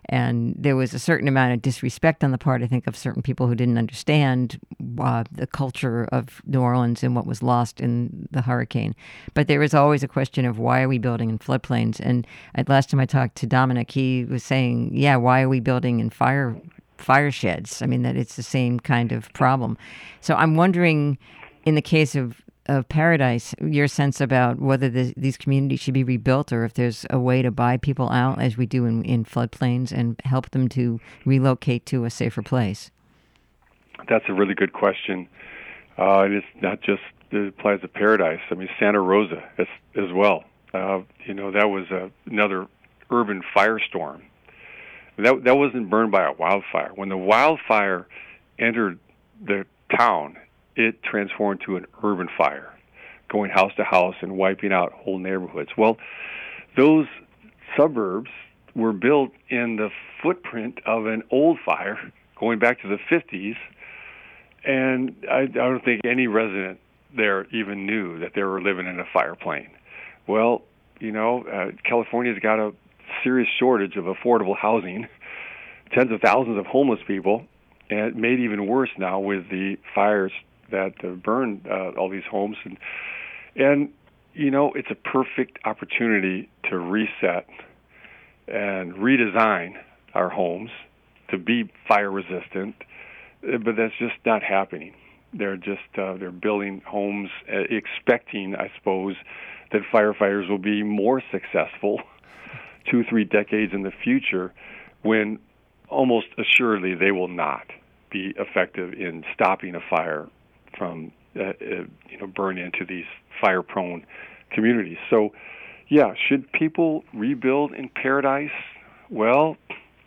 And there was a certain amount of disrespect on the part, I think, of certain people who didn't understand uh, the culture of New Orleans and what was lost in the hurricane. But there was always a question of why are we building in floodplains? And at last time I talked to Dominic, he was saying, yeah, why are we building in fire fire sheds? I mean, that it's the same kind of problem. So I'm wondering, in the case of of Paradise, your sense about whether the, these communities should be rebuilt or if there's a way to buy people out, as we do in, in floodplains, and help them to relocate to a safer place. That's a really good question. Uh, and it's not just, it applies to Paradise. I mean, Santa Rosa as, as well. Uh, you know, that was a, another urban firestorm. That, that wasn't burned by a wildfire. When the wildfire entered the town, it transformed to an urban fire, going house to house and wiping out whole neighborhoods. Well, those suburbs were built in the footprint of an old fire going back to the fifties, and I, I don't think any resident there even knew that they were living in a fire plane. Well, you know, uh, California's got a serious shortage of affordable housing, tens of thousands of homeless people, and it made even worse now with the fires that uh, burned uh, all these homes. And, and, you know, it's a perfect opportunity to reset and redesign our homes to be fire resistant, but that's just not happening. They're just, uh, they're building homes uh, expecting, I suppose, that firefighters will be more successful two, three decades in the future, when almost assuredly they will not be effective in stopping a fire from uh, uh, you know burn into these fire-prone communities. So, yeah, should people rebuild in Paradise? Well,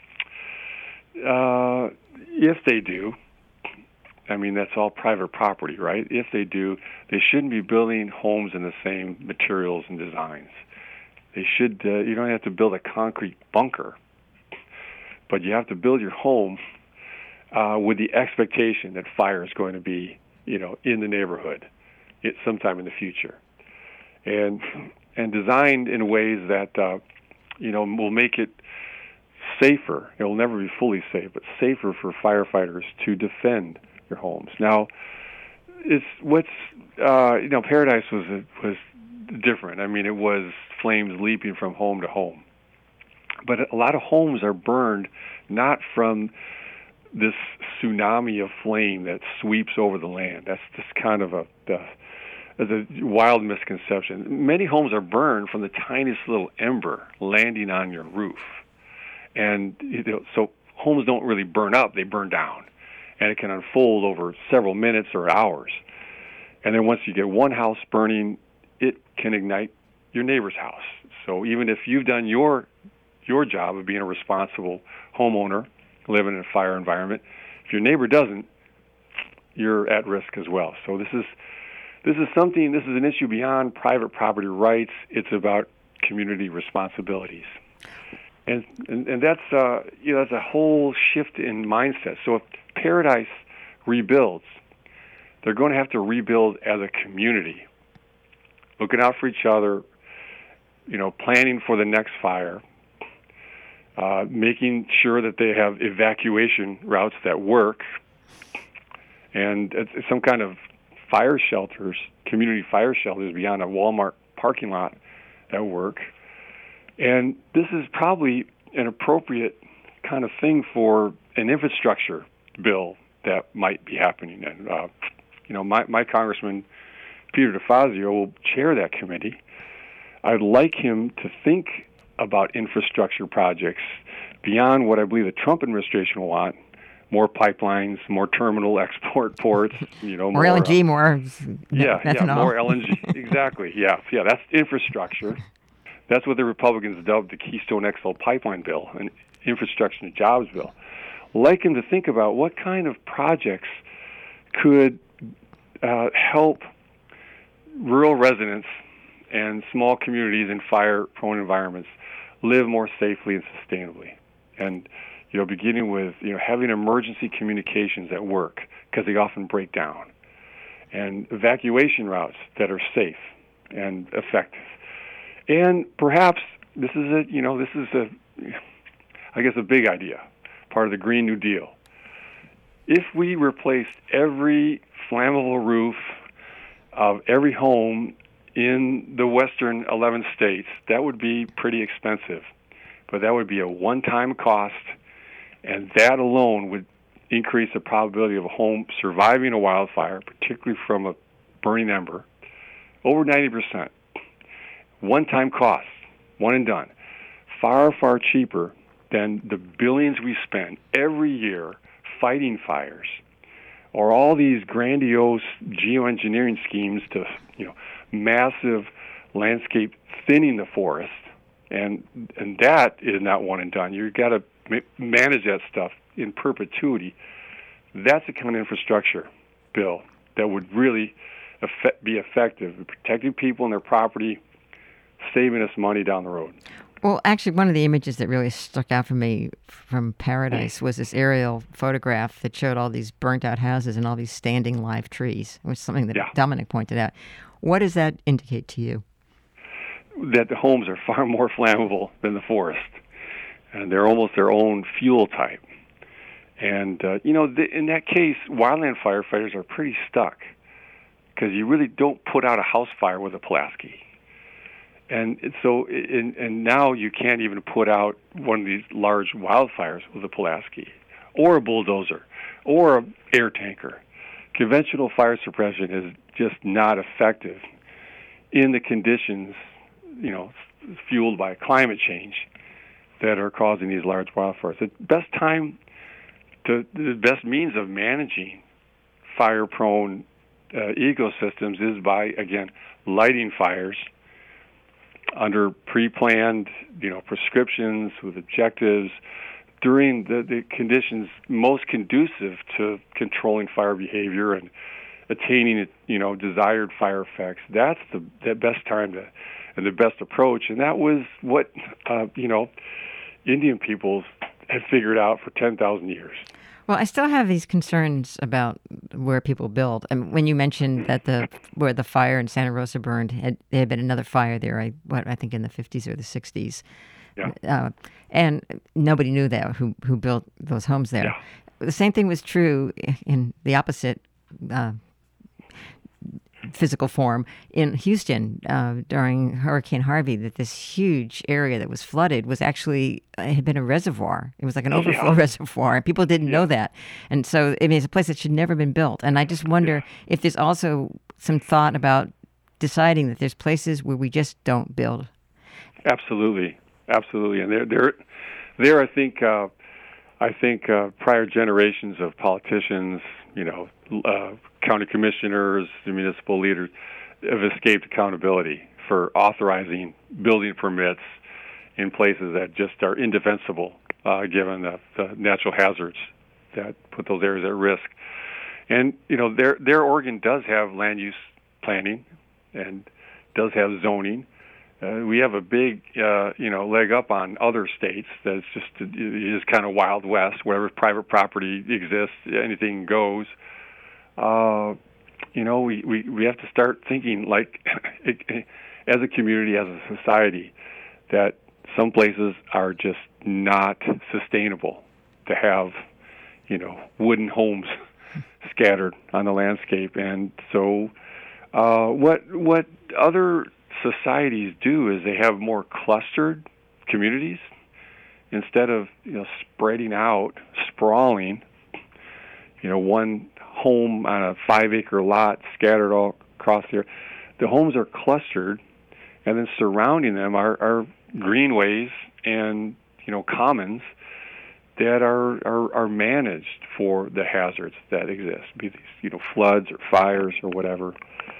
uh, if they do, I mean, that's all private property, right? If they do, they shouldn't be building homes in the same materials and designs. They should. Uh, you don't have to build a concrete bunker, but you have to build your home uh, with the expectation that fire is going to be, you know, in the neighborhood at sometime in the future, and and designed in ways that uh, you know will make it safer. It will never be fully safe, but safer for firefighters to defend your homes. Now, it's what's uh, you know, Paradise was was different. I mean, it was flames leaping from home to home, but a lot of homes are burned not from this tsunami of flame that sweeps over the land. That's just kind of a, a, a wild misconception. Many homes are burned from the tiniest little ember landing on your roof. And you know, so homes don't really burn up, they burn down. And it can unfold over several minutes or hours. And then once you get one house burning, it can ignite your neighbor's house. So even if you've done your your job of being a responsible homeowner, living in a fire environment, if your neighbor doesn't, you're at risk as well. So this is this is something. This is an issue beyond private property rights. It's about community responsibilities, and and, and that's uh, you know that's a whole shift in mindset. So if Paradise rebuilds, they're going to have to rebuild as a community, looking out for each other, you know, planning for the next fire. Uh, making sure that they have evacuation routes that work, and it's, it's some kind of fire shelters, community fire shelters beyond a Walmart parking lot that work. And this is probably an appropriate kind of thing for an infrastructure bill that might be happening. And, uh, you know, my, my Congressman, Peter DeFazio, will chair that committee. I'd like him to think about infrastructure projects beyond what I believe the Trump administration will want: more pipelines, more terminal export ports, you know, more, more L N G, uh, more yeah, methanol. yeah, more L N G. Exactly. Yeah, yeah. That's infrastructure. That's what the Republicans dubbed the Keystone X L pipeline bill, an infrastructure and jobs bill. Like him to think about what kind of projects could uh, help rural residents and small communities in fire-prone environments live more safely and sustainably. And, you know, beginning with, you know, having emergency communications that work, because they often break down, and evacuation routes that are safe and effective. And perhaps this is a, you know, this is a, I guess, a big idea, part of the Green New Deal. If we replaced every flammable roof of every home in the western eleven states, that would be pretty expensive. But that would be a one-time cost, and that alone would increase the probability of a home surviving a wildfire, particularly from a burning ember, over ninety percent. One-time cost, one and done. Far, far cheaper than the billions we spend every year fighting fires, or all these grandiose geoengineering schemes to, you know, massive landscape thinning the forest, and and that is not one and done. You've got to ma- manage that stuff in perpetuity. That's the kind of infrastructure bill that would really effect, be effective in protecting people and their property, saving us money down the road. Well, actually, one of the images that really stuck out for me from Paradise was this aerial photograph that showed all these burnt-out houses and all these standing live trees. It was something that yeah. Dominic pointed out. What does that indicate to you? That the homes are far more flammable than the forest, and they're almost their own fuel type. And, uh, you know, th- in that case, wildland firefighters are pretty stuck because you really don't put out a house fire with a Pulaski. And so, in, and now you can't even put out one of these large wildfires with a Pulaski, or a bulldozer, or an air tanker. Conventional fire suppression is just not effective in the conditions, you know, fueled by climate change that are causing these large wildfires. The best time, to, the best means of managing fire-prone uh, ecosystems is by, again, lighting fires under pre-planned, you know, prescriptions with objectives during the, the conditions most conducive to controlling fire behavior and attaining, you know, desired fire effects. That's the, the best time to, and the best approach. And that was what, uh, you know, Indian peoples had figured out for ten thousand years. Well, I still have these concerns about where people build. And when you mentioned that the where the fire in Santa Rosa burned, had, there had been another fire there, I what I think in the fifties or the sixties. Yeah. Uh, and nobody knew that, who who built those homes there. Yeah. The same thing was true in the opposite uh, physical form in Houston uh, during Hurricane Harvey, that this huge area that was flooded was actually, it had been a reservoir. It was like an overflow yeah. reservoir, and people didn't yeah. know that. And so, I mean, it's a place that should never been built. And I just wonder yeah. if there's also some thought about deciding that there's places where we just don't build. Absolutely. Absolutely. And there, there, there I think, uh, I think uh, prior generations of politicians, you know, uh, county commissioners, the municipal leaders, have escaped accountability for authorizing building permits in places that just are indefensible, uh, given the, the natural hazards that put those areas at risk. And, you know, their, their Oregon does have land use planning and does have zoning. Uh, we have a big, uh, you know, leg up on other states that's just, it is kind of Wild West. Wherever private property exists, anything goes. Uh, you know, we, we, we have to start thinking like, as a community, as a society, that some places are just not sustainable to have, you know, wooden homes scattered on the landscape. And so uh, what what other societies do is they have more clustered communities instead of, you know, spreading out, sprawling, you know, one home on a five-acre lot scattered all across there. The homes are clustered, and then surrounding them are, are greenways and, you know, commons that are, are are managed for the hazards that exist, be these, you know, floods or fires or whatever.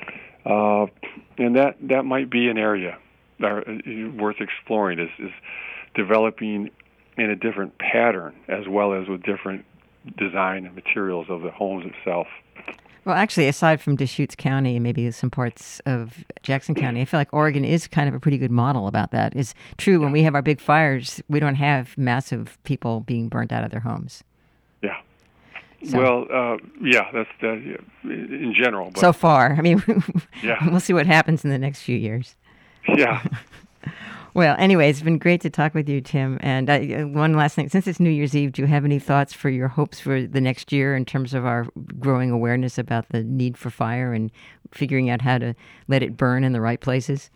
Uh, and that, that might be an area that is worth exploring, is, is developing in a different pattern as well as with different design and materials of the homes itself. Well, actually, aside from Deschutes County and maybe some parts of Jackson County, I feel like Oregon is kind of a pretty good model about that. It's true, when we have our big fires, we don't have massive people being burnt out of their homes. Yeah. So, well, uh, yeah, that's uh, yeah, in general. But, so far. I mean, yeah. we'll see what happens in the next few years. Yeah. Well, anyway, it's been great to talk with you, Tim. And I, one last thing. Since it's New Year's Eve, do you have any thoughts for your hopes for the next year in terms of our growing awareness about the need for fire and figuring out how to let it burn in the right places?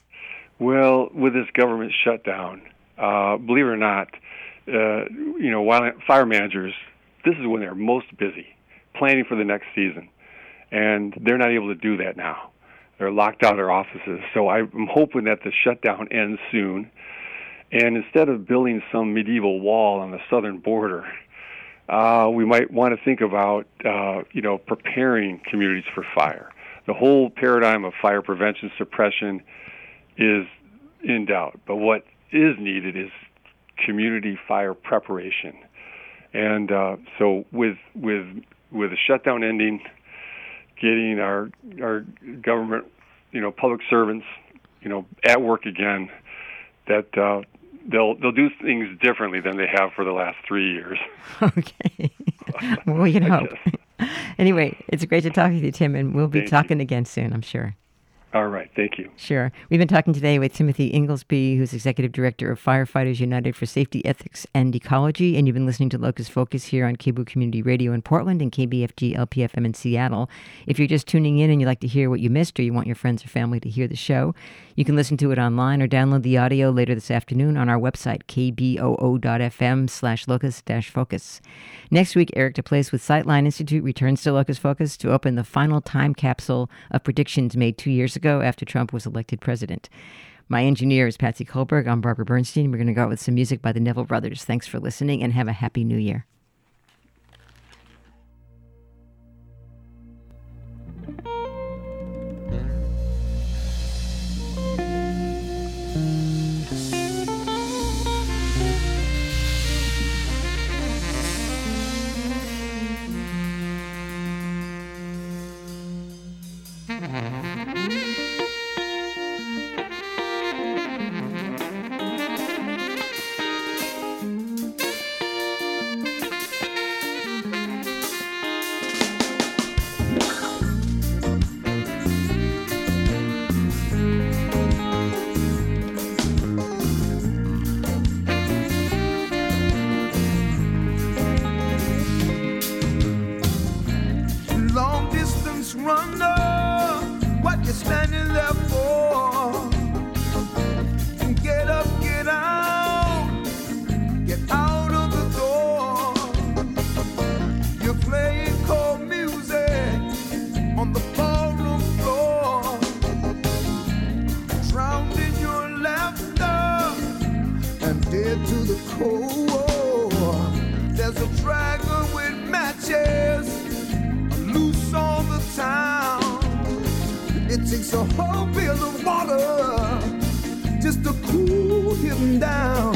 Well, with this government shutdown, uh, believe it or not, uh, you know, while fire managers, this is when they're most busy planning for the next season. And they're not able to do that now. They're locked out of their offices. So I'm hoping that the shutdown ends soon. And instead of building some medieval wall on the southern border, uh, we might want to think about, uh, you know, preparing communities for fire. The whole paradigm of fire prevention, suppression is in doubt. But what is needed is community fire preparation. And uh, so with with with the shutdown ending, getting our our government, you know, public servants, you know, at work again, that uh, they'll they'll do things differently than they have for the last three years. Okay. Well, we can hope. Anyway, it's great to talk with you, Tim, and we'll be Thank talking you. again soon, I'm sure. All right. Thank you. Sure. We've been talking today with Timothy Inglesby, who's Executive Director of Firefighters United for Safety, Ethics, and Ecology. And you've been listening to Locust Focus here on K B O O Community Radio in Portland and K B F G L P F M in Seattle. If you're just tuning in and you'd like to hear what you missed or you want your friends or family to hear the show, you can listen to it online or download the audio later this afternoon on our website, kboo.fm slash locust dash focus. Next week, Eric DePlace with Sightline Institute returns to Locust Focus to open the final time capsule of predictions made two years ago after Trump was elected president. My engineer is Patsy Kohlberg. I'm Barbara Bernstein. We're going to go out with some music by the Neville Brothers. Thanks for listening and have a happy new year. Takes a whole pail of water just to cool him down.